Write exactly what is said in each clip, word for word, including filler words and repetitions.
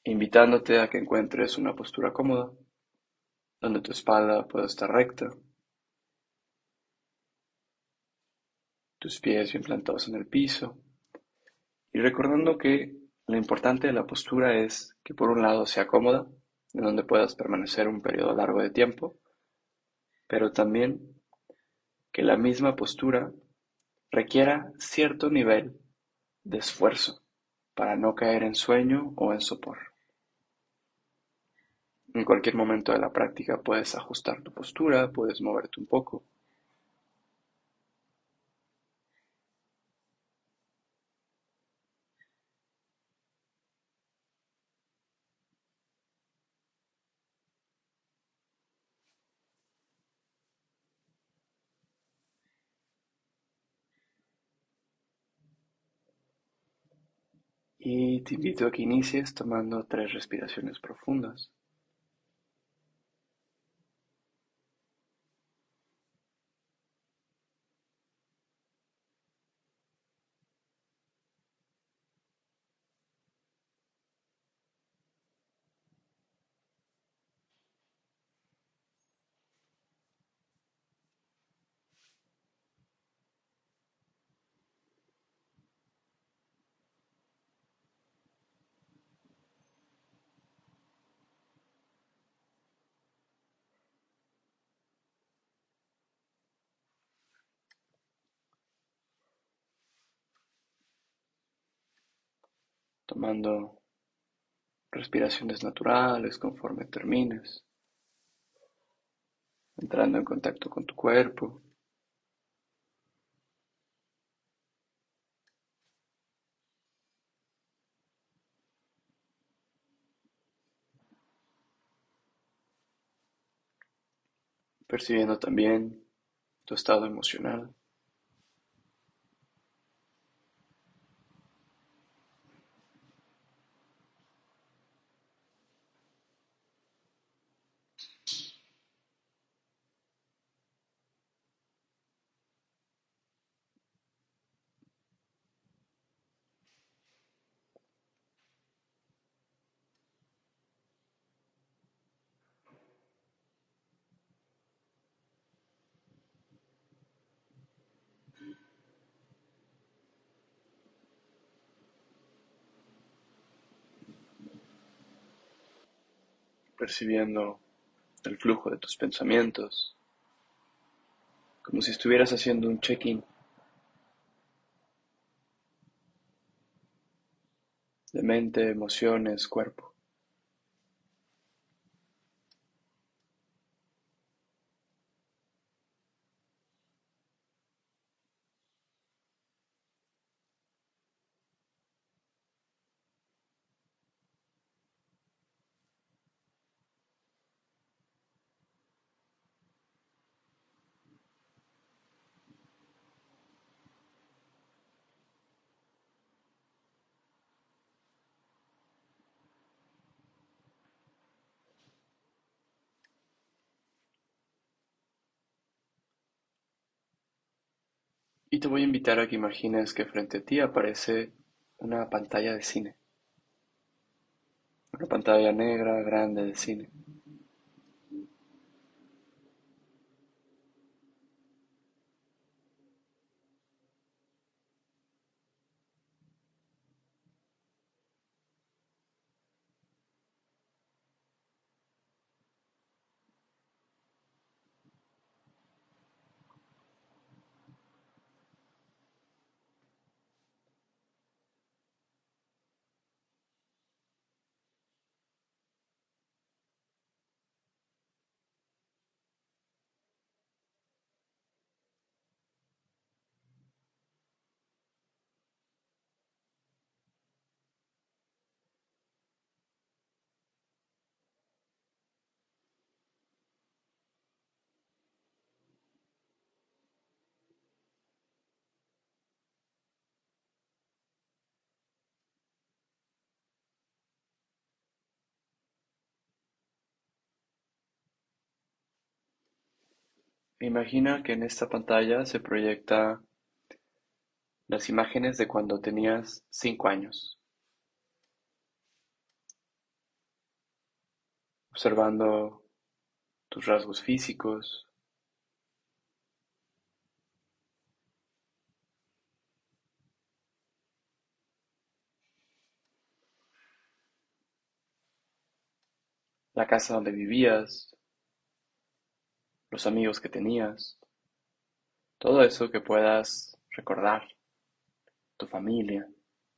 invitándote a que encuentres una postura cómoda, donde tu espalda pueda estar recta, tus pies bien plantados en el piso, y recordando que lo importante de la postura es que por un lado sea cómoda, en donde puedas permanecer un periodo largo de tiempo, pero también que la misma postura requiera cierto nivel de esfuerzo para no caer en sueño o en sopor. En cualquier momento de la práctica puedes ajustar tu postura, puedes moverte un poco. Y te invito a que inicies tomando tres respiraciones profundas, tomando respiraciones naturales conforme termines, entrando en contacto con tu cuerpo, percibiendo también tu estado emocional, percibiendo el flujo de tus pensamientos, como si estuvieras haciendo un check-in de mente, emociones, cuerpo. Y te voy a invitar a que imagines que frente a ti aparece una pantalla de cine, una pantalla negra grande de cine. Imagina que en esta pantalla se proyecta las imágenes de cuando tenías cinco años. observando tus rasgos físicos, la casa donde vivías, los amigos que tenías, todo eso que puedas recordar, tu familia.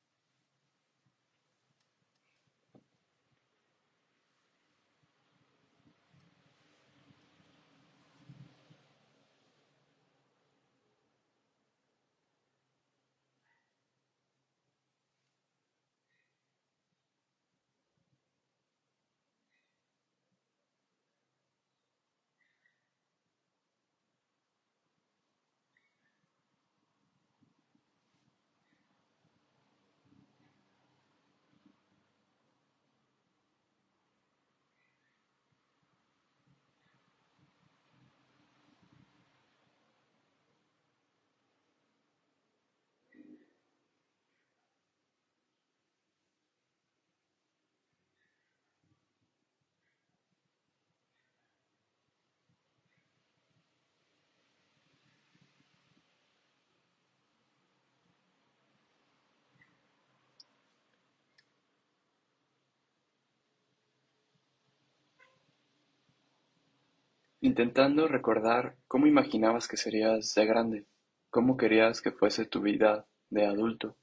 Intentando recordar cómo imaginabas que serías de grande, cómo querías que fuese tu vida de adulto,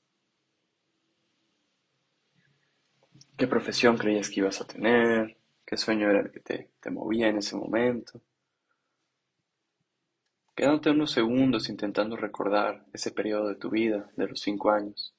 qué profesión creías que ibas a tener, qué sueño era el que te, te movía en ese momento. Quédate unos segundos intentando recordar ese periodo de tu vida, de los cinco años.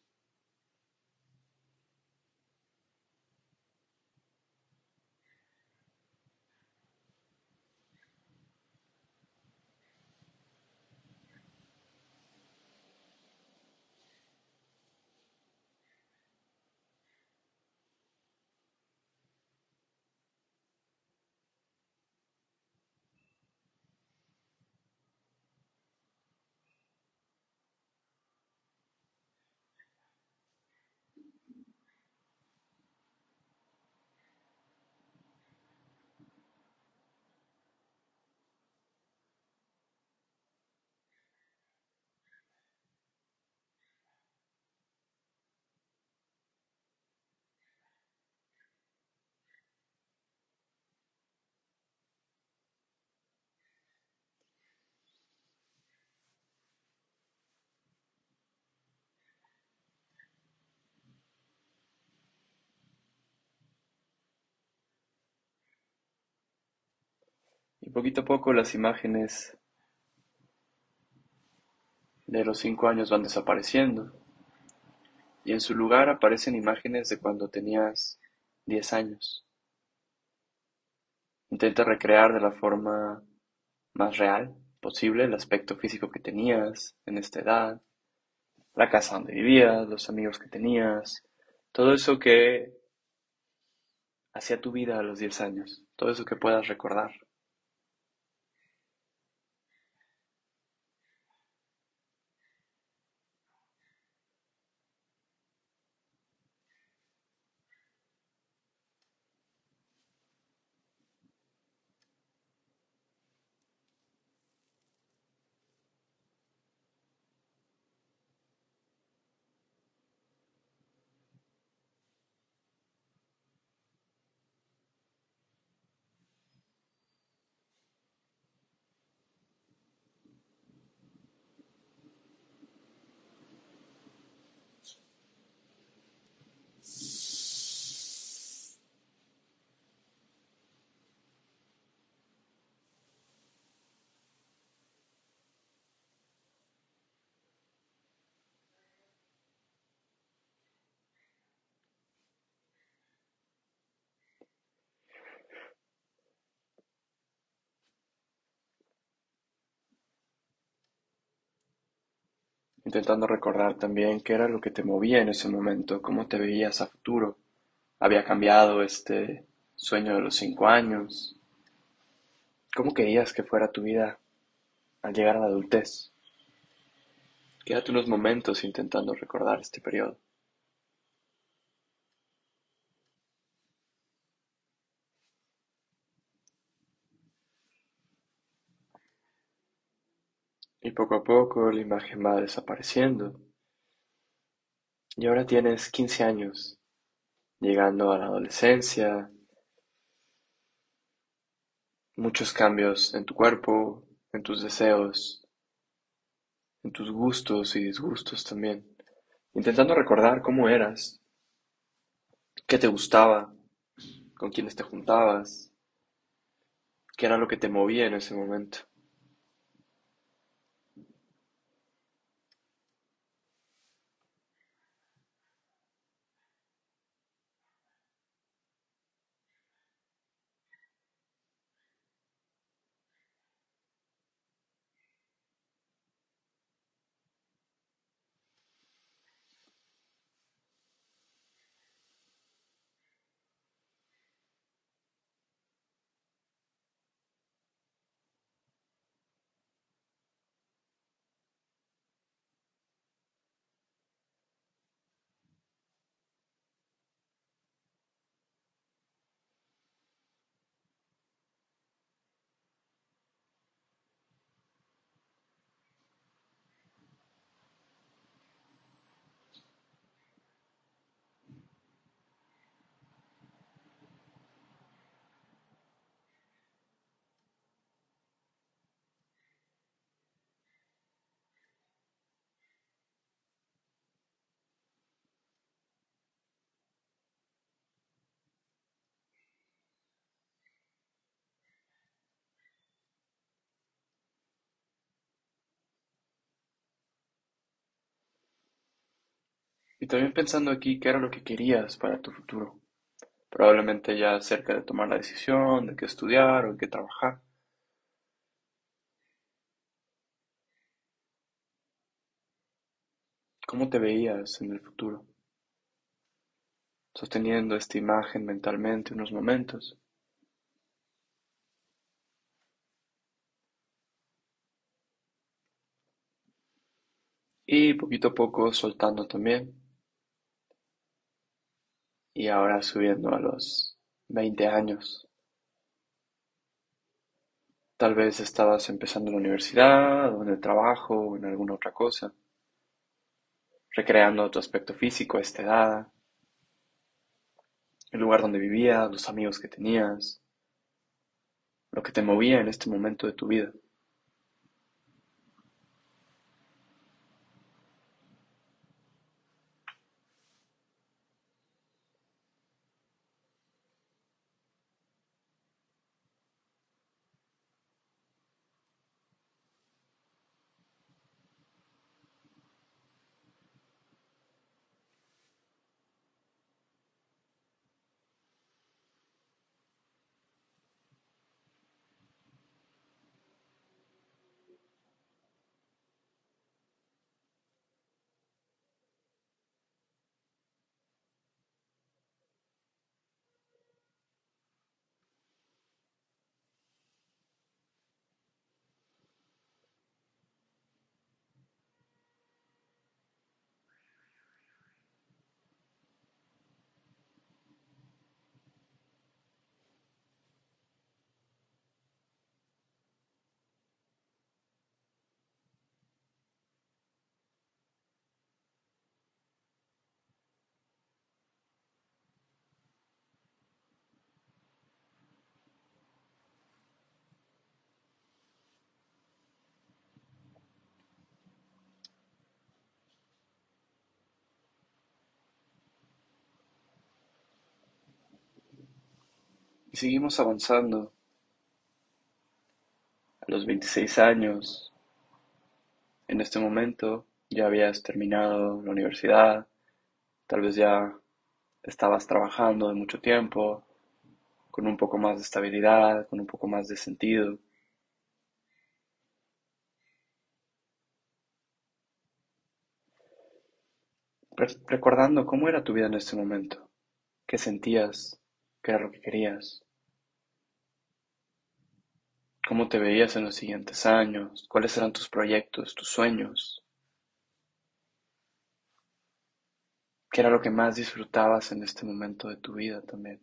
Y poquito a poco las imágenes de los cinco años van desapareciendo y en su lugar aparecen imágenes de cuando tenías diez años. Intenta recrear de la forma más real posible el aspecto físico que tenías en esta edad, la casa donde vivías, los amigos que tenías, todo eso que hacía tu vida a los diez años, todo eso que puedas recordar. Intentando recordar también qué era lo que te movía en ese momento, cómo te veías a futuro. ¿Había cambiado este sueño de los cinco años? ¿Cómo querías que fuera tu vida al llegar a la adultez? Quédate unos momentos intentando recordar este periodo. Y poco a poco la imagen va desapareciendo. Y ahora tienes quince años, llegando a la adolescencia, muchos cambios en tu cuerpo, en tus deseos, en tus gustos y disgustos también. Intentando recordar cómo eras, qué te gustaba, con quiénes te juntabas, qué era lo que te movía en ese momento. Y también pensando aquí qué era lo que querías para tu futuro. Probablemente ya cerca de tomar la decisión de qué estudiar o en qué trabajar. ¿Cómo te veías en el futuro? Sosteniendo esta imagen mentalmente unos momentos. Y poquito a poco soltando también. Y ahora subiendo a los veinte años. Tal vez estabas empezando en la universidad o en el trabajo o en alguna otra cosa. Recreando tu aspecto físico a esta edad. El lugar donde vivías, los amigos que tenías. Lo que te movía en este momento de tu vida. Y seguimos avanzando. A los veintiséis años, en este momento, ya habías terminado la universidad, tal vez ya estabas trabajando de mucho tiempo, con un poco más de estabilidad, con un poco más de sentido. Re- recordando cómo era tu vida en este momento, qué sentías, qué era lo que querías, cómo te veías en los siguientes años, cuáles eran tus proyectos, tus sueños, qué era lo que más disfrutabas en este momento de tu vida también.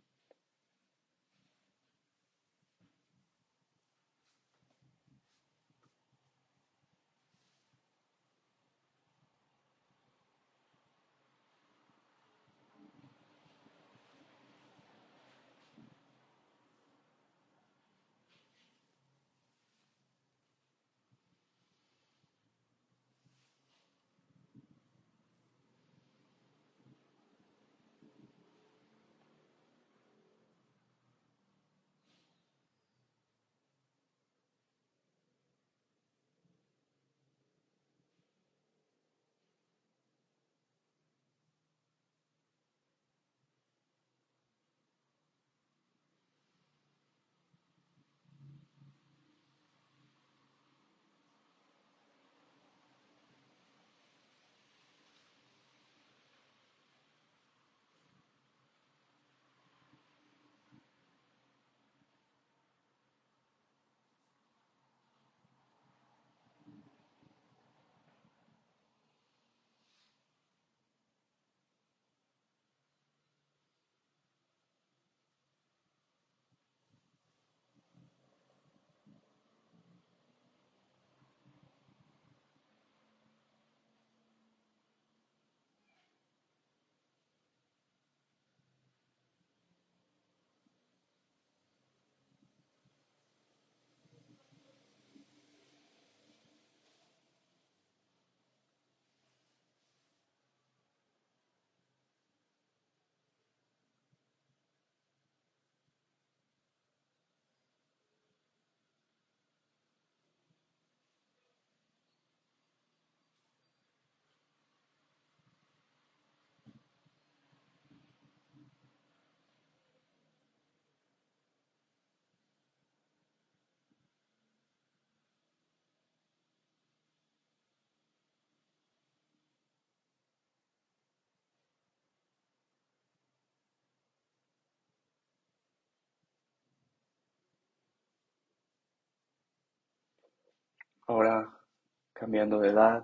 Ahora cambiando de edad,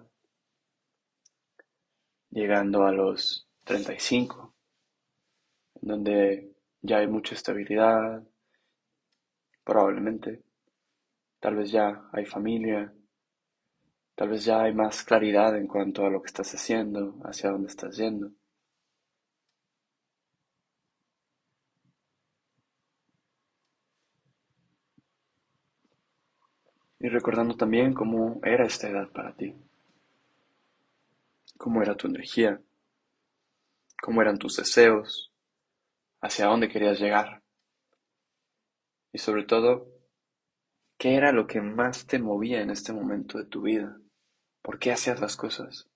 llegando a los treinta y cinco, en donde ya hay mucha estabilidad, probablemente, tal vez ya hay familia, tal vez ya hay más claridad en cuanto a lo que estás haciendo, hacia dónde estás yendo. Y recordando también cómo era esta edad para ti, cómo era tu energía, cómo eran tus deseos, hacia dónde querías llegar. Y sobre todo, ¿qué era lo que más te movía en este momento de tu vida? ¿Por qué hacías las cosas?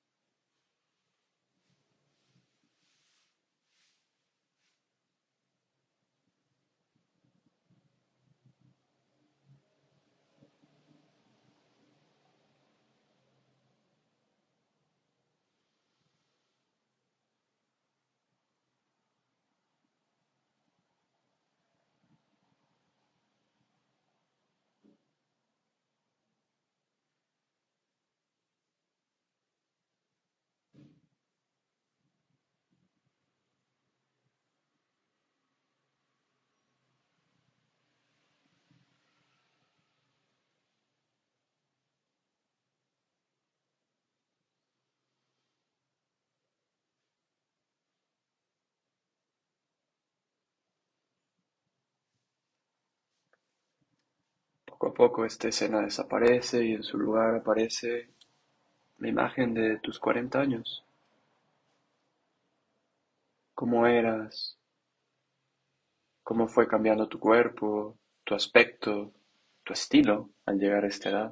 Poco a poco esta escena desaparece y en su lugar aparece la imagen de tus cuarenta años. ¿Cómo eras? ¿Cómo fue cambiando tu cuerpo, tu aspecto, tu estilo al llegar a esta edad?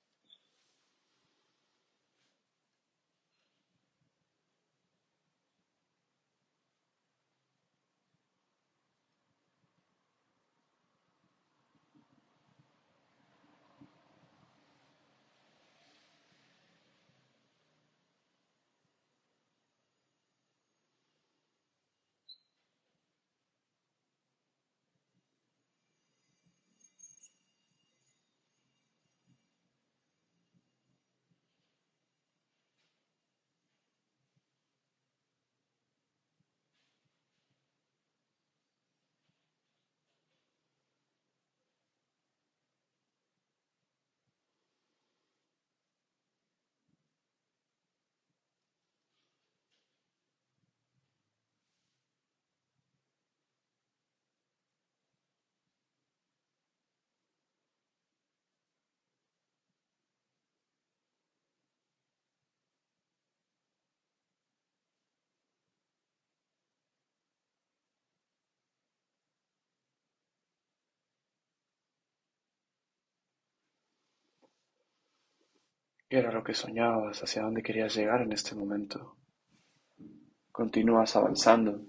¿Qué era lo que soñabas? ¿Hacia dónde querías llegar en este momento? Continúas avanzando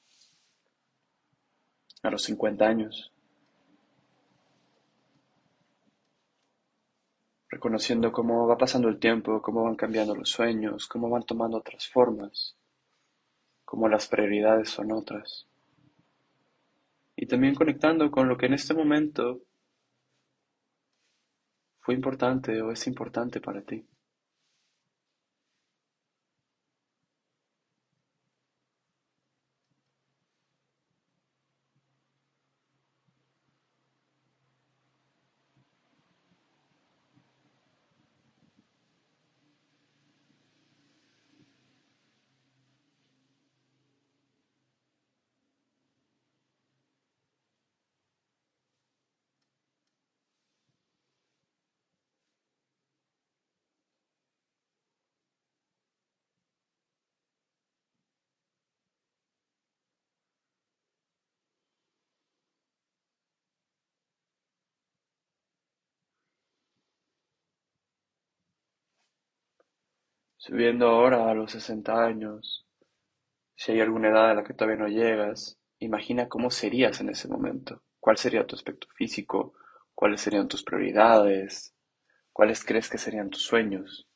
a los cincuenta años, reconociendo cómo va pasando el tiempo, cómo van cambiando los sueños, cómo van tomando otras formas, cómo las prioridades son otras. Y también conectando con lo que en este momento fue importante o es importante para ti. Subiendo ahora a los sesenta años, si hay alguna edad a la que todavía no llegas, imagina cómo serías en ese momento. ¿Cuál sería tu aspecto físico? ¿Cuáles serían tus prioridades? ¿Cuáles crees que serían tus sueños?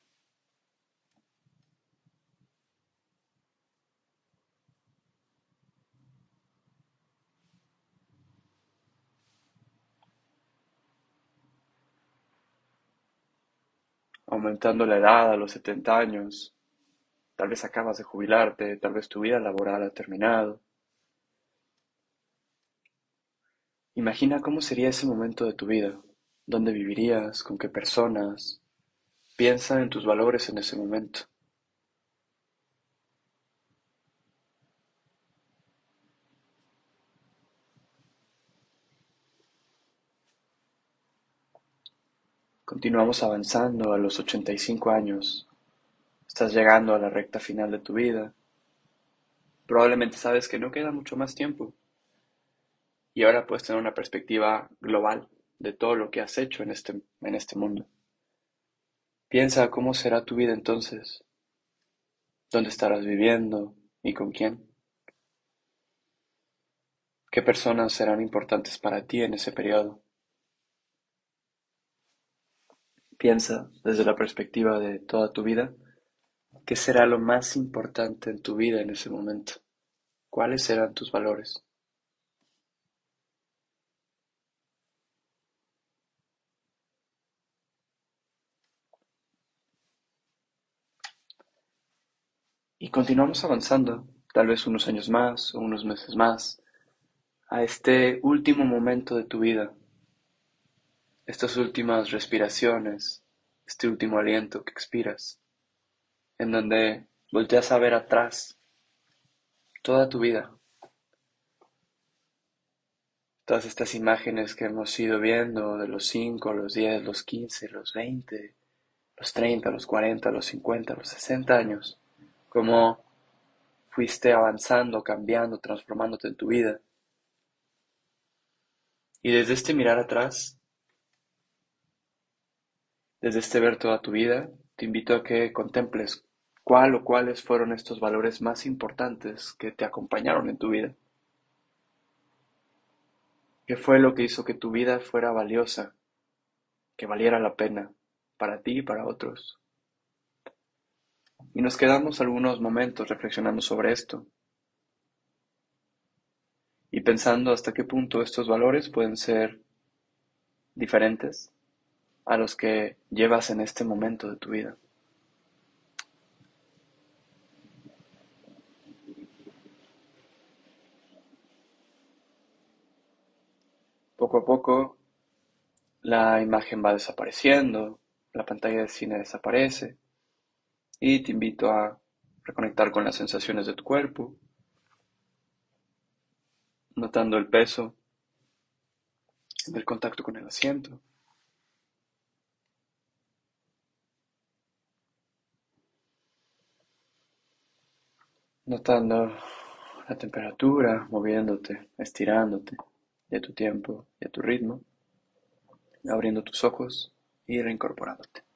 aumentando la edad a los setenta años, tal vez acabas de jubilarte, tal vez tu vida laboral ha terminado. Imagina cómo sería ese momento de tu vida, dónde vivirías, con qué personas. Piensa en tus valores en ese momento. Continuamos avanzando a los ochenta y cinco años. Estás llegando a la recta final de tu vida. Probablemente sabes que no queda mucho más tiempo y ahora puedes tener una perspectiva global de todo lo que has hecho en este, en este mundo. Piensa cómo será tu vida entonces, dónde estarás viviendo y con quién. ¿Qué personas serán importantes para ti en ese periodo? Piensa desde la perspectiva de toda tu vida, ¿qué será lo más importante en tu vida en ese momento? ¿Cuáles serán tus valores? Y continuamos avanzando, tal vez unos años más o unos meses más, a este último momento de tu vida, estas últimas respiraciones, este último aliento que expiras, en donde volteas a ver atrás toda tu vida, todas estas imágenes que hemos ido viendo de los cinco, los diez, los quince, los veinte, los treinta, los cuarenta, los cincuenta, los sesenta años, cómo fuiste avanzando, cambiando, transformándote en tu vida. Y desde este mirar atrás, desde este ver toda tu vida, te invito a que contemples cuál o cuáles fueron estos valores más importantes que te acompañaron en tu vida. ¿Qué fue lo que hizo que tu vida fuera valiosa, que valiera la pena para ti y para otros? Y nos quedamos algunos momentos reflexionando sobre esto y pensando hasta qué punto estos valores pueden ser diferentes a los que llevas en este momento de tu vida. Poco a poco la imagen va desapareciendo, la pantalla de cine desaparece y te invito a reconectar con las sensaciones de tu cuerpo, notando el peso del contacto con el asiento, notando la temperatura, moviéndote, estirándote de tu tiempo y a tu ritmo, abriendo tus ojos y reincorporándote.